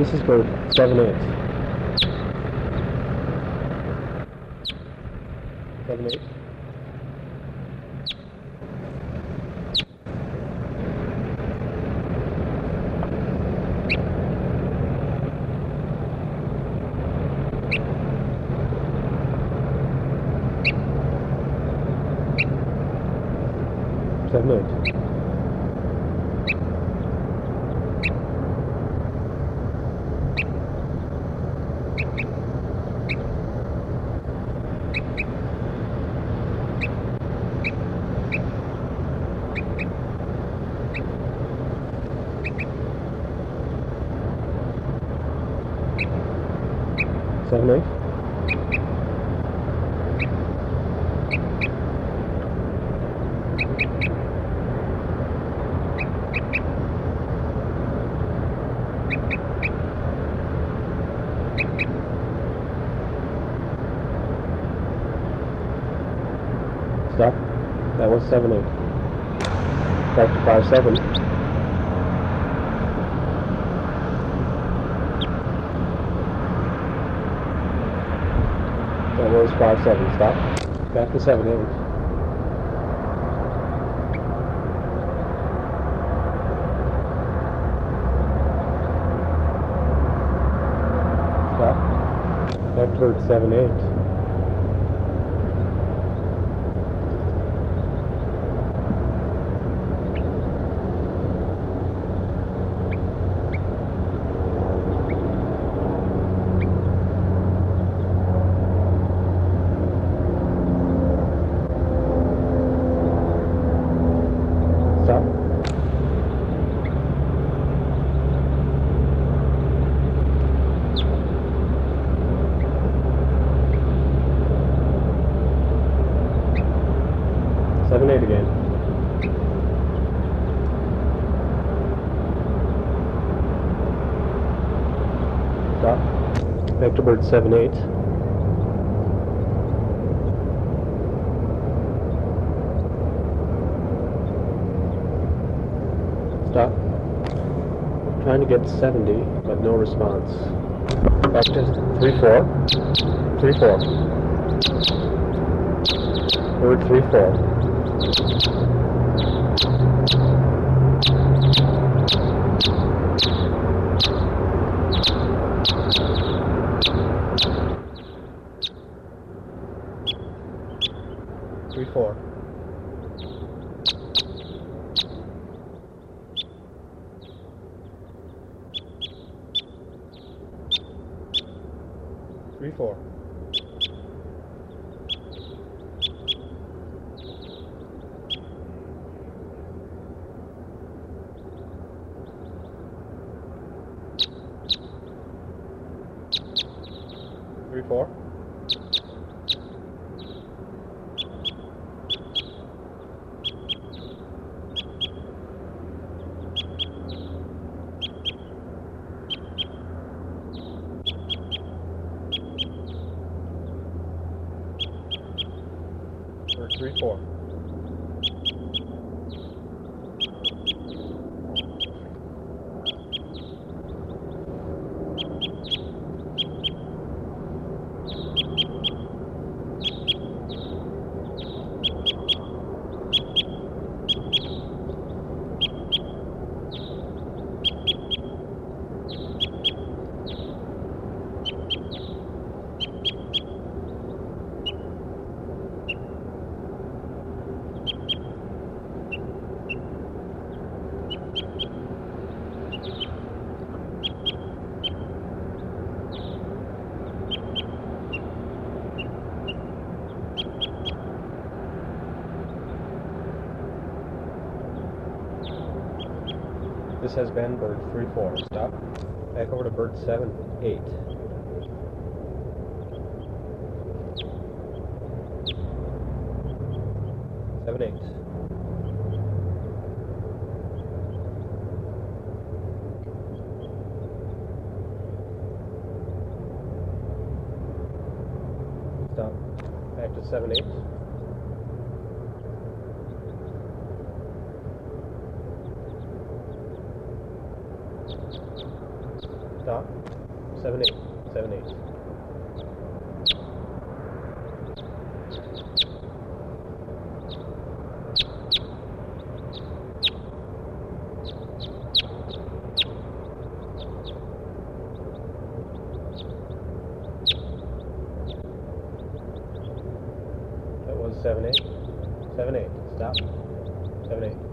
This is bird 7-8. 7-8. Stop. That was 7-8. Back to 5-7. That was 5-7. Stop. Back to 7-8. Stop. Back towards 7-8. Again. Stop. Back to bird 7-8. Stop. Trying to get 70, but no response. Back to 3-4. 3-4. Bird 3-4. 3-4. 3-4. 3-4. 3-4. This has been bird 3-4. Stop. Back over to bird 7-8. 7-8. Stop. Back to 7-8. 7-8. Stop. 78. 78. That was 78. 78. Stop. 78.